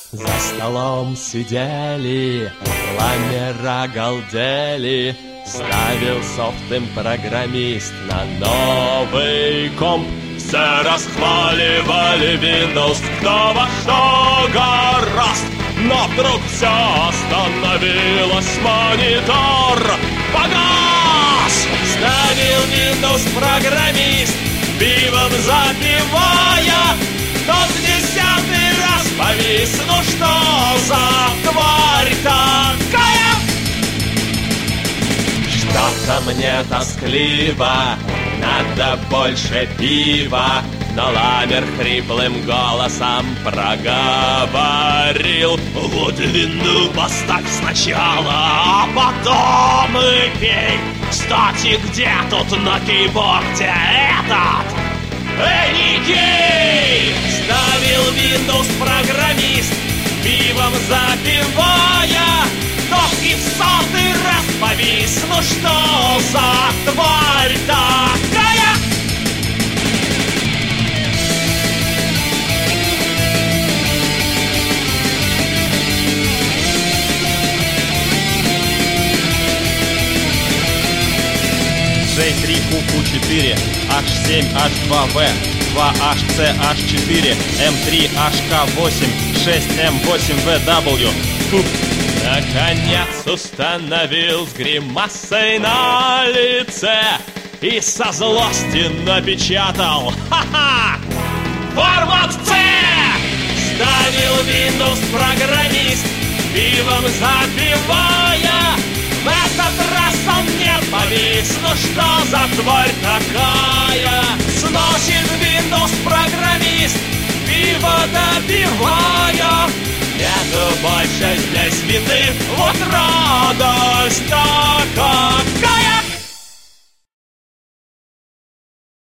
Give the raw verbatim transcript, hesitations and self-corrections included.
За столом сидели, ламера галдели. Ставил софт им программист на новый комп. Все расхваливали Windows, кто во что гораст. Но вдруг все остановилось, монитор погас. Ставил Windows программист, пивом запивая. Тот десятый раз повис, ну что за тварь такая? Что-то мне тоскливо, надо больше пива. Но ламер хриплым голосом проговорил: вот вину поставь сначала, а потом и пей. Кстати, где тут на кейборде этот Эникей? Ставил Windows программист, пивом запивая. Тот и в сотый раз повис, ну что за тварь такая? джей три ку ку четыре, эйч семь эйч два ви, два эйч си эйч четыре, эм три эйч ка восемь, шесть эм восемь ви дабл ю. Наконец установил с гримасой на лице и со злости напечатал: ха-ха! Формат C! Ставил Windows программист, пивом запивая. В этот раз он не повис, ну что за тварь такая? Сносит Windows программист, пиво допивая. Нету больше здесь вины, вот радость.